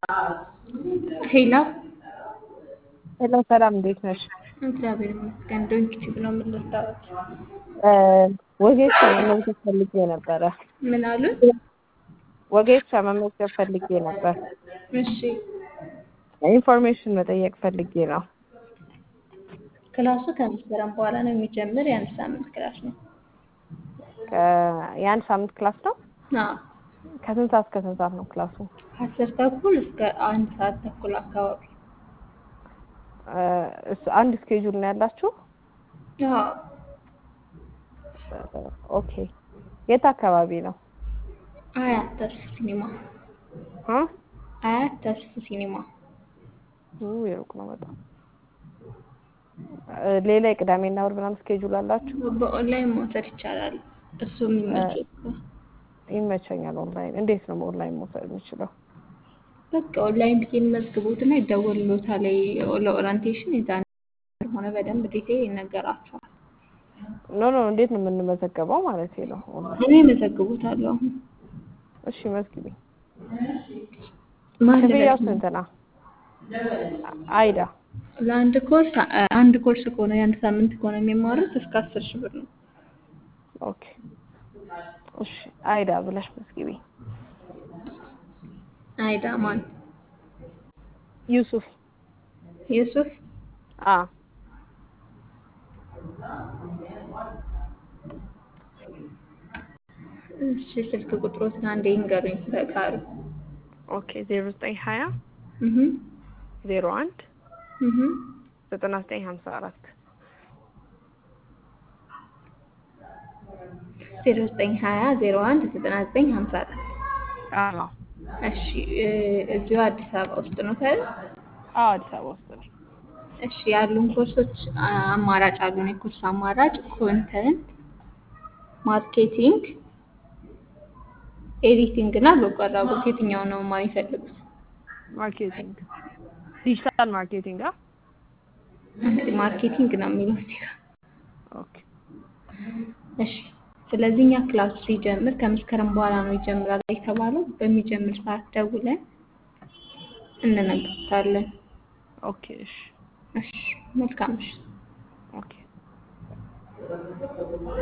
ሄሎ ሄሎ ሰላም እንዴት ነሽ? እግዚአብሔር ይመስገን። ዶንኪ ብሎ ምን ልታወቅ? ወጌሻ መመዝገብ ፈልጌ ነበረ። ምን አሉ? ወጌሻ መመዝገብ ፈልጌ ነበር። እሺ ኢንፎርሜሽን መጠየቅ ፈልጌ ነው። ክላሱ ከመስከረም በኋላ ነው የሚጀምር። የአንድ ሳምንት ክላስ ነው። የአንድ ሳምንት ክላስ ነው። አዎ ከስንት ሰዓት እስከ ስንት ሰዓት ነው ክላሱ? 10 ተኩል እስከ 1 ሰዓት ተኩል አካባቢ። አንድ ስኬጁል ነው ያላችሁ? አዎ ኦኬ። የት አካባቢ ነው? አያት ተርፍ ሲኒማ። እ አያት ተርፍ ሲኒማ። የሩቅ ነው በጣም። ሌላ የቅዳሜና እሑድ ምናምን ስኬጁል አላችሁ? በኦንላይን መውሰድ ይቻላል። እሱም ይመችል። ይመቸኛል። ኦንላይን እንዴት ነው ኦንላይን መውሰድ የምችለው? በቃ ኦንላይን ብዬን መዝግቡትና ይደወልልዎታል። ለኦሪንቴሽን የዛን ሆነ በደንብ ዲቴል ይነገራቸዋል። ኖ እንዴት ነው የምንመዘገበው ማለት ነው? እኔ መዘግቡታለሁ አሁን። እሺ መዝግቢ። ማን ክፍያው ልበል? ስንት ነው? አይዳ ለአንድ ኮርስ አንድ ኮርስ ከሆነ የአንድ ሳምንት ከሆነ የሚማሩት እስከ 10 ሺህ ብር ነው። ኦኬ እሺ አይዳ ብለሽ መዝግቢ። አይዳ ማን? ዩሱፍ ዩሱፍ። አ እሺ ስልክ ቁጥሮትን አንዴ ይንገሩኝ በቃሉ። ኦኬ 0920 እህ 01 እህ 9954 0920 01 9954 አዎ እሺ እዚሁ አዲስ አበባ ውስጥ ነው ታዲያ? አዎ አዲስ አበባ ውስጥ ነኝ። እሺ ያሉን ኮርሶች አማራጭ አሉን። የኮርስ አማራጭ ኮንተንት ማርኬቲንግ፣ ኤዲቲንግ እና በጎ አድራጎት። የትኛውን ነው መማር የሚፈልጉት? ማርኬቲንግ ዲጂታል ማርኬቲንግ ማርኬቲንግ ነው የሚለው እዚህ ጋር። ኦኬ እሺ ስለዚህ እኛ ክላሱ ሲጀምር ከመስከረም በኋላ ነው ይጀምራል የተባለው። በሚጀምር ሰዓት ደውለን እንነግርታለን። ኦኬ እሺ እሺ መልካም እሺ። ኦኬ